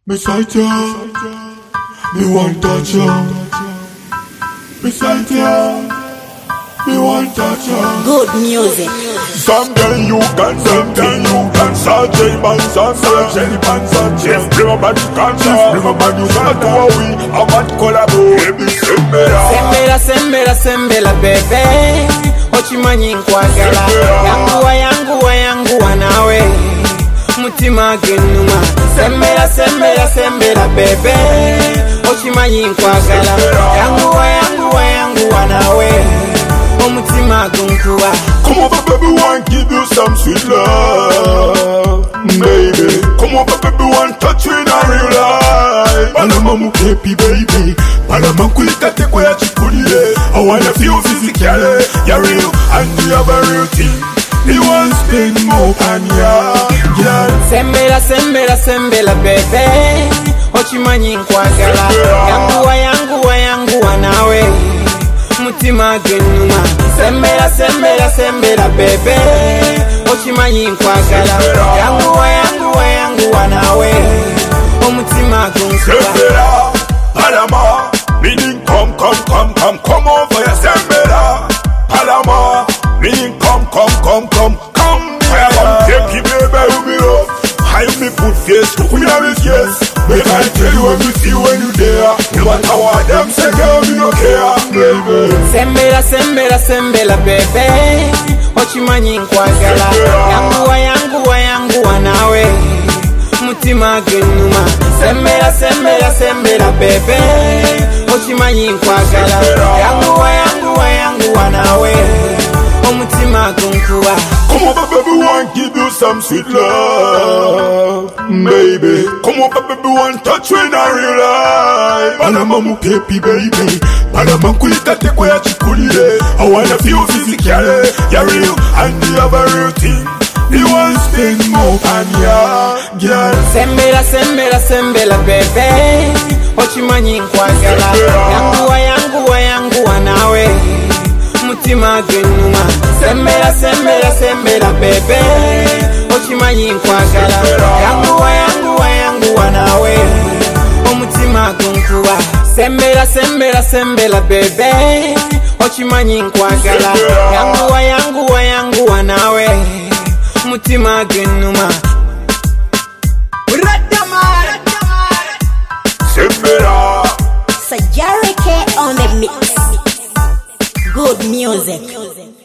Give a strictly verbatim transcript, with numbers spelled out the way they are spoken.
Beside you, me want touch you. Beside you, me want touch you. Good music. Some girl you can, some girl you can. Sajay Bansan, Sajay Bansan. Yes, bring a bad culture, bring a bad you can. Do a we, a bad collabo. Baby, sembera, Sembera, sembera, sembera, bebe. Ochimanyi nkwagala. Yanguwa, yanguwa, yanguwa nawe. Mutima genuma. Sembera, sembera, sembera, bebe. Ochimanyi nkwagala. Yanguwa, yanguwa, yanguwa nawe. Omutima gunkuwa. Come over, baby, want give you some sweet love, baby. Come over, baby, want touch you in a real life. Panama mukepi, baby. Panama kulita teko ya chikulile. I wanna feel physically, you're real and you have a real thing. You want spend more on ya, yeah. Sembera, sembera, sembera, bebe. Ochimanyi nkwagala. Yanguwa, yanguwa, yanguwa nawe. Mutima genuma. Sembera, sembera, sembera, bebe. Ochimanyi nkwagala. Yanguwa, yanguwa, yanguwa nawe. Omutima gunkuwa. Sembera, Panama, meaning come, come, come, come, come over here. Sembera, Panama, meaning come, come, come, come, come. I am take it, baby, you be up. I me put face, we have it, yes. But I tell you everything when you there. No matter what them say, girl, me no care, baby. Sembera, sembera, sembera, bebe. Ochimanyi nkwagala. Yanguwa, yanguwa, yanguwa nawe. Mutima genuma. Sembera, sembera, sembera, bebe. Ochimanyi nkwagala. Yanguwa, yanguwa, yanguwa nawe. Omutima gunkuwa. Come over, baby, want give you some sweet love, baby. Come over, baby, want touch you in a real life. Panama mukepi, baby. Panama kulita teko ya chikulile. I wanna feel physically, you're real and you have a real thing. You want spend more on ya, girl. Sembera, sembera, sembera, bebe. Ochimanyi nkwagala. Yanguwa, yanguwa, yanguwa nawe. Mutima genuma. Sembera, sembera, sembera, bebe. Ochimanyi nkwagala. Yanguwa, yanguwa, yanguwa nawe. Omutima gunkuwa. Sembera, sembera, sembera, bebe. Ochimanyi nkwagala. Yanguwa, yanguwa, yanguwa nawe. Mutima genuma. Sembera. Sajay K on the mix. Good music.